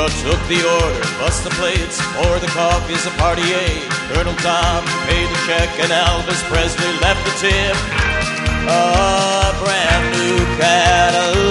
Colonel took the order, bust the plates, pour the coffees, a party ate. Colonel Tom paid the check and Elvis Presley left the tip. A brand new Cadillac